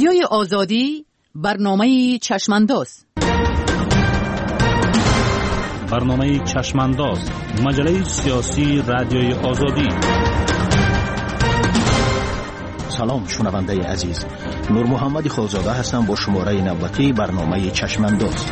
رادیوی آزادی برنامه چشمانداز. برنامه چشمانداز، مجله سیاسی رادیوی آزادی. سلام شنونده عزیز، نور محمد خالزاده هستم با شماره نوبتی برنامه چشمانداز.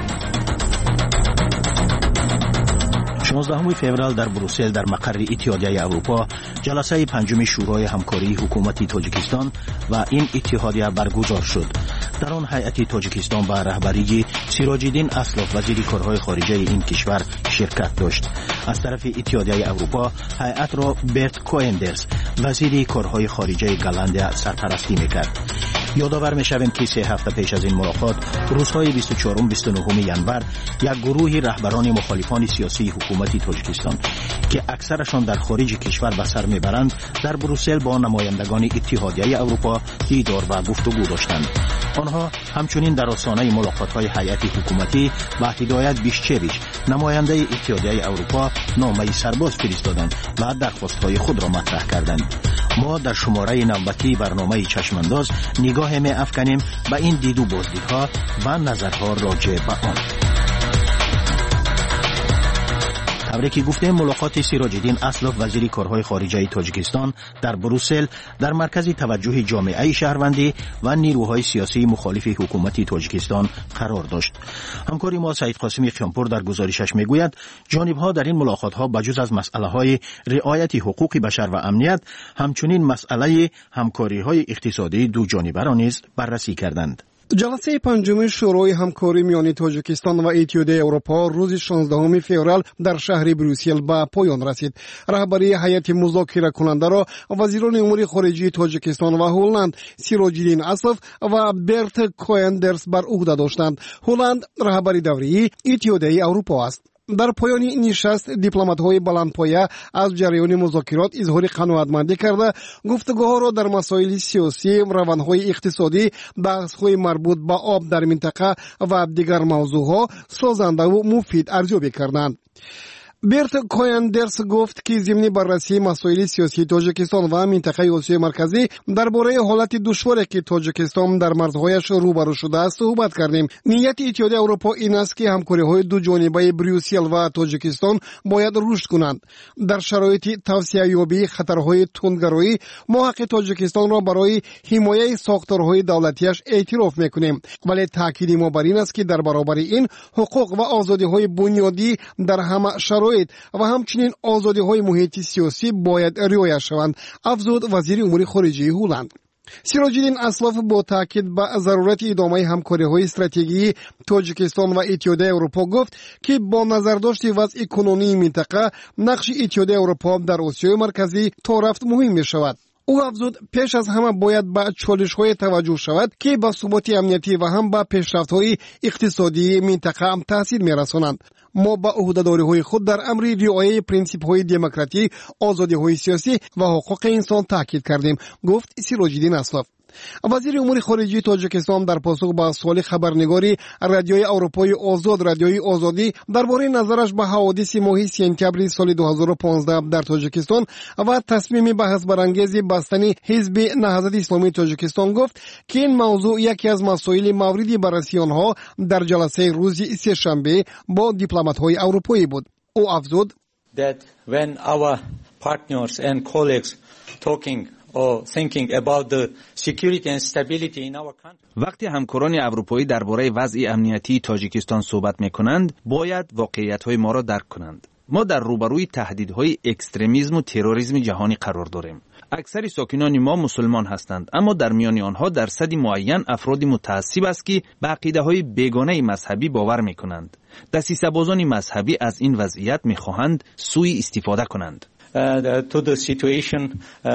16 فوریه در بروسل در مقر اتحادیه اروپا جلسه پنجم شورای همکاری حکومت تاجیکستان و این اتحادیه برگزار شد. در آن هیئت تاجیکستان به رهبری سیراج‌الدین اسلاف وزیر کارهای خارجه این کشور شرکت داشت. از طرف اتحادیه اروپا هیئت را برت کوئندرز وزیر کارهای خارجه گالندیا سرپرستی میکرد. یادآور میشویم که 3 هفته پیش از این ملاقات روزهای 24 و 29 ژانویه یک گروه رهبران مخالفان سیاسی حکومت تاجیکستان که اکثرشان در خارج کشور به سر میبرند در بروسل با نمایندگان اتحادیه اروپا دیدار و گفتگو داشتند. آنها همچنین در آستانه ملاقات‌های هیئت حکومتی با هدایت بیشچویچ نماینده اتحادیه اروپا نامه سرباز فرستادند و درخواست‌های خود را مطرح کردند. ما در شماره نوبتی برنامه چشمانداز نگاه می افکنیم به این دید و بازدیدها و نظرها راجع به آن. طوری که گفتیم ملاقات سیراج‌الدین اسلاف وزیر کارهای خارجه تاجیکستان در بروسل در مرکز توجه جامعه شهروندی و نیروهای سیاسی مخالف حکومت تاجیکستان قرار داشت. همکار ما سعید قاسمی خیانپور در گزارشش میگوید جانب‌ها در این ملاقات‌ها بجز از مسئله‌های رعایت حقوق بشر و امنیت همچنین مسئله همکاری‌های اقتصادی دو جانبه را نیز بررسی کردند. جلسه پنجم شورای همکاری میان تاجیکستان و اتحادیه اروپا روز 16 فوریه در شهر بروسل به پایان رسید. رهبری هیئت مذاکره کننده را وزیران امور خارجه تاجیکستان و هلند سیراج‌الدین اسلاف و برت کوئندرز بر عهده داشتند. هلند رهبری دوری اتحادیه اروپا است. در پایان نشست دیپلمات‌های بلندپایه از جریان مذاکرات اظهار قناعتمندی کرده گفتگوها را در مسائل سیاسی، روندهای اقتصادی، بحث‌های مربوط به آب در منطقه و دیگر موضوعها سازنده و مفید ارزیابی کردند. برت کوئندرز گفت که ضمن بررسی مسائل سیاسی تاجیکستان و منطقه آسیای مرکزی درباره حالت دشواری که تاجیکستان در مرزهایش روبرو شده است صحبت کردیم. نیت اتحادیه اروپا این است که همکاری‌های دو جانبه بروسل و تاجیکستان باید رشد کنند. در شرایط توسعه یابی خطرهای تندگرایی ما حق تاجیکستان را برای حمایت ساختارهای دولتیش اعتراف می‌کنیم، ولی تاکید ما بر این است که در برابر این حقوق و آزادی‌های بنیادی در همه شرایط و همچنین آزادی‌های محیط سیاسی باید رعایت شوند، افزود وزیر امور خارجه هلند. سیراج‌الدین اسلاف با تاکید به ضرورت ادامه همکاری‌های استراتژیکی تاجیکستان و اتحادیه اروپا گفت که با نظر داشت وضع کنونی منطقه نقش اتحادیه اروپا در آسیای مرکزی تا رفت مهم می‌شود. او افزود پیش از همه باید به چالش‌های توجه شود که به ثبات امنیتی و هم به پیشرفت‌های اقتصادی منطقه هم تاثیر می‌رسانند. ما با عهده‌داری‌های خود در امر رعایت پرینسیپ‌های دموکراسی، آزادی‌های سیاسی و حقوق انسان تاکید کردیم، گفت سیراج‌الدین اسلاف. وزیر امور خارجه تاجیکستان در پاسخ به سوال خبرنگاری رادیوی اروپای آزاد رادیوی آزادی درباره نظرش به حوادث ماه سپتامبر سال 2015 در تاجیکستان و تصمیم بحث برانگیز بستن حزب نهضت اسلامی تاجیکستان گفت که این موضوع یکی از مسائل مورد بررسی آنها در جلسه روز سه‌شنبه با دیپلمات‌های اروپایی بود. او افزود that when our partners and colleagues talking or thinking about the security and stability in our country. وقتی همکاران اروپایی درباره وضع امنیتی تاجیکستان صحبت می‌کنند، باید واقعیت‌های ما را درک کنند. ما در روبروی تهدیدهای اکستریمیسم و تروریسم جهانی قرار داریم. اکثر ساکنان ما مسلمان هستند، اما در میان آنها درصد معین افراد متعصب است که به عقیده‌های بیگانه مذهبی باور می‌کنند. دسیسه‌بازان مذهبی از این وضعیت می‌خواهند سوء استفاده کنند. To the situation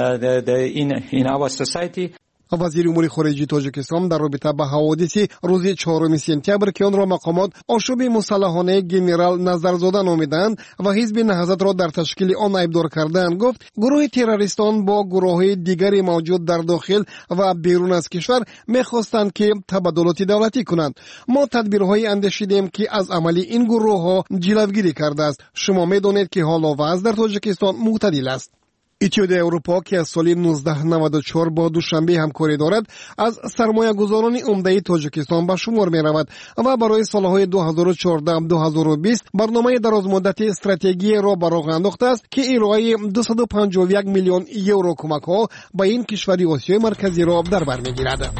in our society. وزیر امور خارجه تاجیکستان در رابطه با حوادث روز 4 سپتامبر که آن را مقامات آشوب مسلحانه گنرال نظرزاده نامیدند و حزب نهضت را در تشکیل آن ایبدار کردند گفت گروه تروریستان با گروه‌های دیگری موجود در داخل و بیرون از کشور می‌خواستند که تبادلات دولتی کنند. ما تدبیرهای اندیشیدیم که از عمل این گروه‌ها جلوگیری کرده است. شما می‌دانید که حال و وضع در تاجیکستان معتدل است. اتحادیه اروپا که از سال 1994 با دوشنبه همکاری دارد، از سرمایه‌گذاران عمده تاجیکستان به شمار می‌رود و برای سال‌های 2014-2020 برنامه درازمدت استراتژی را به راه انداخته است که ارائه 251 میلیون یورو کمک‌ها به این کشور آسیای مرکزی را در بر می‌گیرد.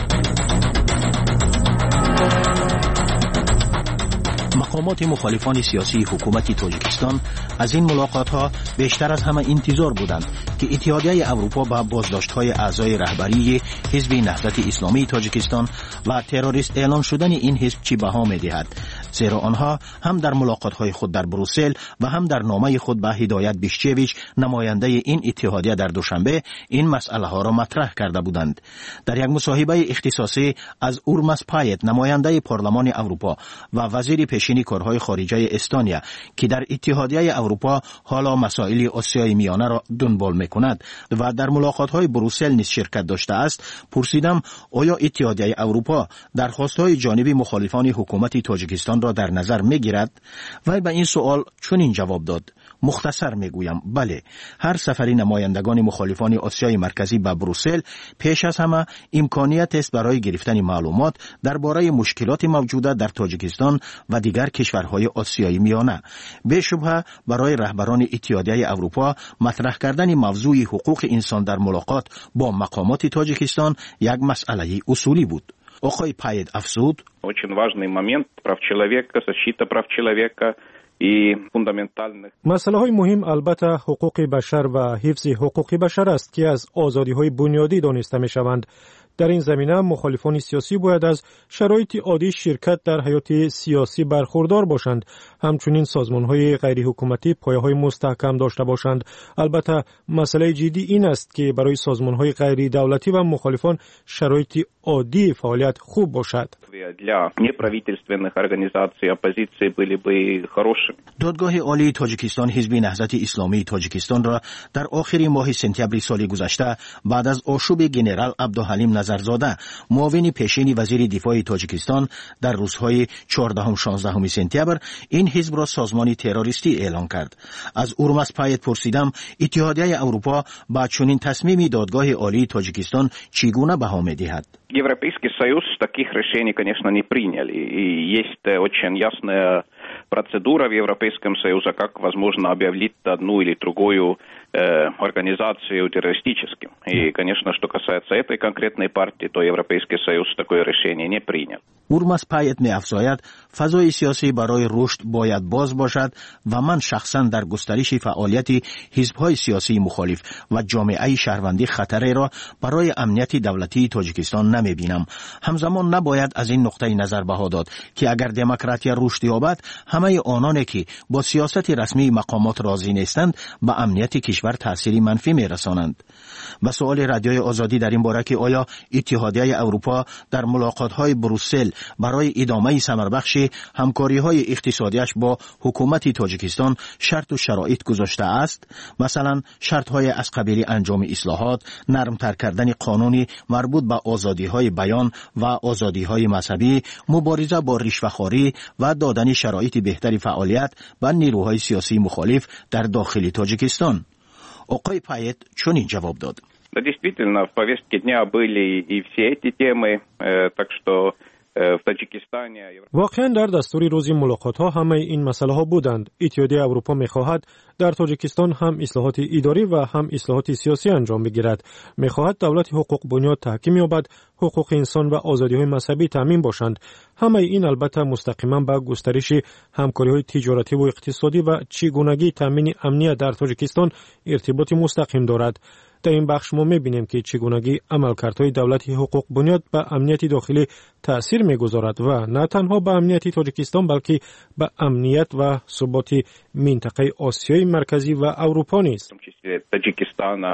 مقامات مخالفان سیاسی حکومت تاجیکستان از این ملاقات‌ها بیشتر از همه انتظار بودند که اتحادیه اروپا با بازداشت‌های اعضای رهبری حزب نهضت اسلامی تاجیکستان و تروریست اعلان شدن این حزب چی بها می‌دهد، زیرا آنها هم در ملاقات‌های خود در بروسل و هم در نامه خود به هدایت بیشچویچ نماینده این اتحادیه در دوشنبه این مسئله‌ها را مطرح کرده بودند. در یک مصاحبه اختصاصی از اورماس پایت نماینده پارلمان اروپا و وزیر پیشین کارهای خارجه استونیا که در اتحادیه اروپا حالا مسائل آسیای میانه را دنبال میکند و در ملاقات‌های بروسل نیز شرکت داشته است، پرسیدم آیا اتحادیه اروپا درخواست‌های جانبی مخالفان حکومت تاجیکستان را در نظر میگیرد؟ و به این سوال چنین جواب داد: مختصر میگویم بله، هر سفر نمایندگان مخالفان آسیای مرکزی به بروسل پیش از همه امکانیت است برای گرفتن معلومات درباره مشکلات موجوده در تاجیکستان و دیگر کشورهای آسیای میانه. به شبهه برای رهبران اتحادیه اروپا مطرح کردن موضوع حقوق انسان در ملاقات با مقامات تاجیکستان یک مسئله اصولی بود. آقای پاید افزود: Очень важный момент прав человека, защита прав человека и фундаментальных. مسائل مهم البته حقوق بشر و حفظ حقوق بشر است که از آزادی‌های بنیادی دانسته می‌شوند. در این زمینه مخالفان سیاسی باید از شرایط عادی شرکت در حیات سیاسی برخوردار باشند. همچنین سازمان‌های غیر حکومتی پایه‌های مستحکم داشته бошанд. البته مسئله جدی این است که برای سازمان‌های غیر دولتی و مخالفان شرایط عادی فعالیت خوب باشد. Для неправительственных организаций оппозиции были бы хорошими. دادگاه عالی تاجیکستان حزب نهضت اسلامی تاجیکستان را در آخر ماه سپتامبر سال گذشته بعد از آشوب گنرال عبدالحلیم نظرزاده معاون پیشین وزیر دفاع تاجیکستان در روزهای 14-16 سپتامبر این حزب را سازمان تروریستی اعلان کرد. از اورماس پایت پرسیدم اتحادیه اروپا با چنین تصمیمی دادگاه عالی تاجیکستان چگونه بها می‌دهد؟ Европейский Союз таких решений, конечно, не приняли. И есть очень ясная процедура в Европейском Союзе, как возможно объявить одну или другую организацию террористическим. И, конечно, что касается этой конкретной партии, то Европейский Союз такое решение не принял. اورماس پایت می‌افزاید فضای سیاسی برای رشد باید باز باشد و من شخصا در گسترش فعالیت حزب‌های سیاسی مخالف و جامعه شهروندی خطری را برای امنیت دولتی تاجیکستان نمی‌بینم. همزمان نباید از این نقطه نظر بها داد که اگر دموکراسی رشد یابد همه آنانی که با سیاست رسمی مقامات راضی نیستند به امنیت کشور تأثیری منفی می‌رسانند. و سوال رادیوی آزادی در این باره که آیا اتحادیه اروپا در ملاقات‌های بروسل برای ادامه ثمربخش همکاری‌های اقتصادیش با حکومت تاجیکستان شرط و شرایط گذاشته است، مثلا شرط‌های از قبیل انجام اصلاحات، نرم‌تر کردن قانونی مربوط به آزادی‌های بیان و آزادی‌های مذهبی، مبارزه با رشوه‌خواری و دادن شرایط بهتری فعالیت به نیروهای سیاسی مخالف در داخل تاجیکستان. آقای پایت چنین جواب داد: Да, действительно, в повестке дня были и все эти темы, так что в Таджикистане... واقعا در دستور روزی ملاقات ها همه این مسئله ها بودند. اتحادیه اروپا میخواهد در تاجیکستان هم اصلاحات اداری و هم اصلاحات سیاسی انجام بگیرد. میخواهد دولت حقوق بنیاد تحکیم یابد، حقوق انسان و آزادی های مذهبی تامین باشند. همه این البته مستقیما به گسترش همکاری های تجارتی و اقتصادی و چگونگی تامین امنیت در تاجیکستان ارتباط مستقیم دارد. در این بخش ما می‌بینیم که چگونگی عملکردهای دولت حقوق بنیاد به امنیت داخلی تأثیر می‌گذارد و نه تنها به امنیت تاجیکستان بلکه به امنیت و ثبات منطقه آسیای مرکزی و اروپا نیز. Таджикистана,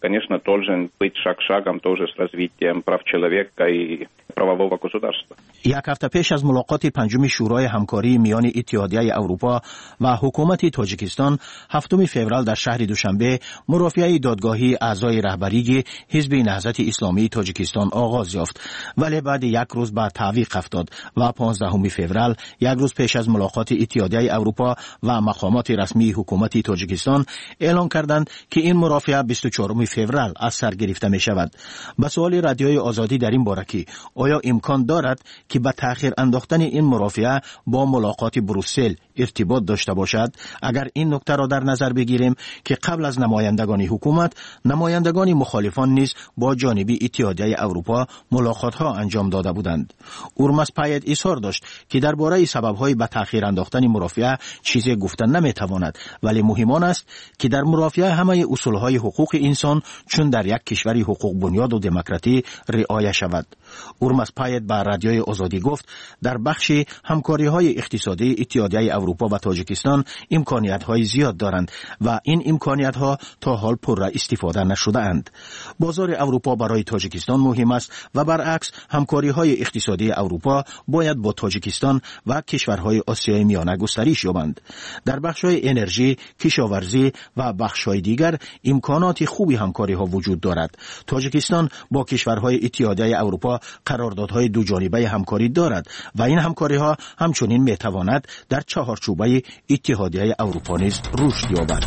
конечно, должен быть шаг шагом тоже с развитием прав человека и правового государства. یک هفته پیش از ملاقات پنجم شورای همکاری میان اتحادیه اروپا و حکومت تاجیکستان هفتم فوریه در شهر دوشنبه مرافعه دادگاهی اعضای رهبری حزب نهضت اسلامی تاجیکستان آغاز یافت، ولی بعد یک روز به تعویق افتاد و 15 فوریه یک روز پیش از ملاقات اتحادیه اروپا و مقامات رسمی حکومت تاجیکستان اعلام کردند که این مرافعه 24 فوریه از سر گرفته می شود. به سوال رادیوی آزادی در این باره که آیا امکان دارد که به تأخیر انداختن این مرافعه با ملاقات بروسل ارتباط داشته باشد، اگر این نکته را در نظر بگیریم که قبل از نمایندگان حکومت نمایندگان مخالفان نیز با جانب اتحادیه اروپا ملاقات ها انجام داده بودند. اورماس پایت اظهار داشت که درباره سبب‌های به تأخیر انداختن مرافعه چیزی گفتن نمیتواند، ولی مهم آن است که در مرافعه همه اصولهای حقوق انسان چون در یک کشور حقوق بنیاد و دموکراتی رعایت شود. اورماس پایت به رادیوی آزادی گفت در بخش همکاری‌های اقتصادی اتحادیه اروپا و تاجیکستان امکانیت‌های زیاد دارند و این امکانیت‌ها تا حال پر استفاده نشده اند. بازار اروپا برای تاجیکستان مهم است و برعکس همکاری‌های اقتصادی اروپا باید با تاجیکستان و کشورهای آسیای میانه گسترش یابند. در بخش‌های انرژی، کشاورزی و بخش‌های دیگر امکانات خوبی همکاری‌ها وجود دارد. تاجیکستان با کشورهای اتحادیه اروپا قراردادهای دو جانبه همکاری دارد و این همکاری‌ها همچنین می‌تواند در چهارچوبه اتحادیه اروپا نیز رشد یابد.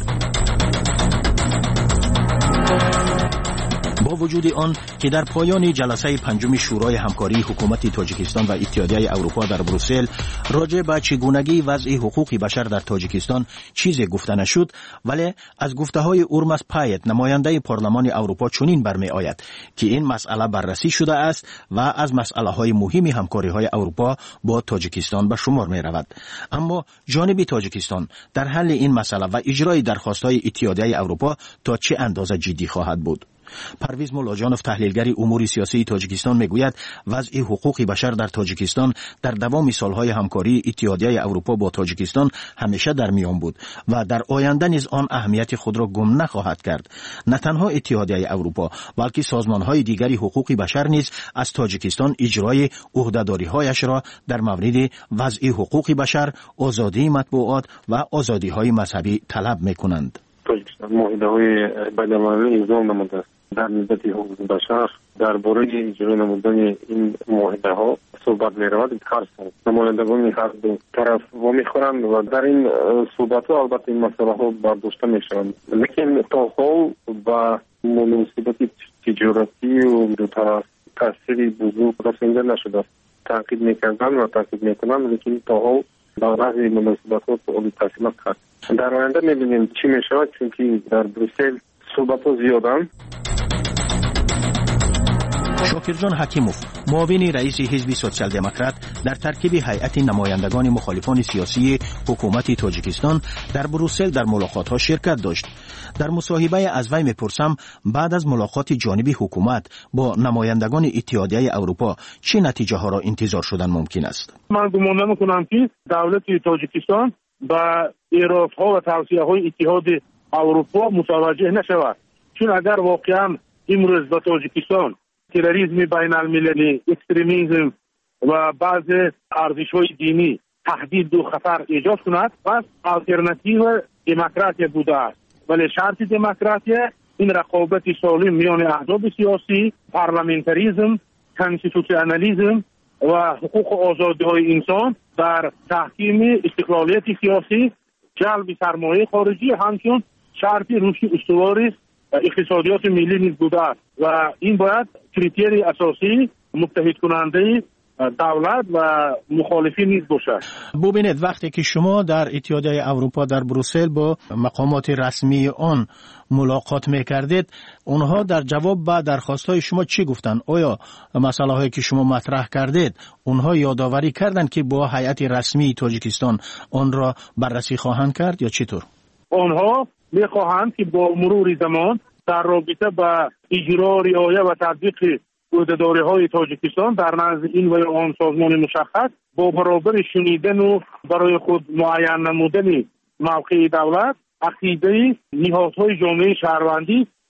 با وجود آن که در پایان جلسه پنجم شورای همکاری حکومت تاجیکستان و اتحادیه اروپا در بروسل راجع به چگونگی وضع حقوق بشر در تاجیکستان چیزی گفته نشد، ولی از گفته‌های اورماس پایت نماینده پارلمان اروپا چنین برمی آید که این مسئله بررسی شده است و از مسئله‌های مهم همکاری‌های اروپا با تاجیکستان به شمار می رود. اما جانب تاجیکستان در حل این مسئله و اجرای درخواست‌های اتحادیه اروپا تا چه اندازه جدی خواهد بود؟ پرویز مولاجانوف تحلیلگر امور سیاسی تاجیکستان میگوید وضع حقوق بشر در تاجیکستان در دوام سالهای همکاری اتحادیه اروپا با تاجیکستان همیشه در میان بود و در آینده نیز آن اهمیت خود را گم نخواهد کرد. نه تنها اتحادیه اروپا بلکه سازمانهای دیگری حقوق بشر نیز از تاجیکستان اجرای عهده‌داری‌هایش را در مورد وضع حقوق بشر، آزادی مطبوعات و آزادی‌های مذهبی طلب می‌کنند. تاجیکستان معاهده‌های بین‌المللی امضا نموده است. در مدت حقوق بشر درباره اجرای نمودن این معاهده ها صحبت می رود. هر سال نمایندگان هر دو طرف وامی خورند و در این صحبت ها البته این مسئله ها برداشته می شوند، لیکن تا حال با مناسبت تجارتی و دو طرف تاثیر بزرگ رسانده نشده است. تاکید میکردن و تاکید میکنند، لیکن تا حال در بعضی مناسبت ها سؤال تحصیلات کرد. در آینده میبینیم چی می شود، چون در بروسل صحبت ها زیادند. شاکرجان حکیموف، معاون رئیس حزب سوسیال دموکرات در ترکیب هیئت نمایندگان مخالفان سیاسی حکومت تاجیکستان در بروسل در ملاقات‌ها شرکت داشت. در مصاحبه از وی میپرسم بعد از ملاقات جانبی حکومت با نمایندگان اتحادیه اروپا چه نتیجه ها را انتظار شدن ممکن است؟ من گمان می‌کنم که دولت تاجیکستان با ایرادها و توصیه‌های اتحاد اروپا متوجه نشود، چون اگر واقعا امروز در تاجیکستان تروریسم بین المللی، اکستریمیسم و بعض ارزش‌های دینی تهدید و خطر ایجاد کند، پس آلترناتیو دموکراسی بوده است. ولی شرط دموکراسی این رقابت سالم میان احزاب سیاسی، پارلمانتریسم، کانستیتوسیونالیسم و حقوق و آزادی‌های انسان در تحکیم استقلالیت سیاسی، جلب سرمایه خارجی همچون شرط رشد استوار اقتصادیات ملی نیز بوده است و این باید کریتری اساسی متحد کننده دولت و مخالفین نیز باشد. ببینید وقتی که شما در اتحادیه اروپا در بروسل با مقامات رسمی آن ملاقات میکردید، اونها در جواب به درخواست‌های شما چی گفتن؟ آیا مسئله هایی که شما مطرح کردید اونها یادآوری کردند که با هیئت رسمی تاجیکستان آن را بررسی خواهند کرد یا چطور؟ آنها میخواهند که با مرور زمان در رابطه با اجرا، رعایت و تطبیق عهده‌داری‌های تاجیکستان در نزد این و آن سازمان مشخص با برابر شنیدن و برای خود معین نمودن موقع دولت، عقیده نهادهای جامعه شهروندی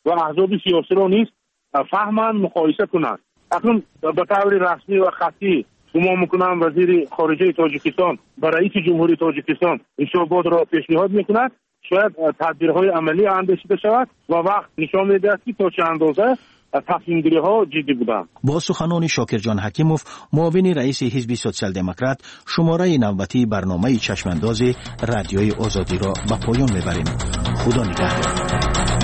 و احزاب سیاسی را نیز فهمند، مقایسه کنند. اکنون به طور رسمی و خطی گمان میکنم وزیر خارجه تاجیکستان به رئیس جمهوری تاجیکستان این صحبات را پیشنهاد میکند، شاید تدبیرهای عملی اندیشیده شود و وقت نشان میدهد که تا چه اندازه تصمیم گیری ها جدی بودند. با سخنان شاکرجان حکیموف، معاون رئیس حزب سوسیال دموکرات، شماره نوبتی برنامه چشمانداز رادیوی آزادی را به پایان میبریم. خدا نگهدار.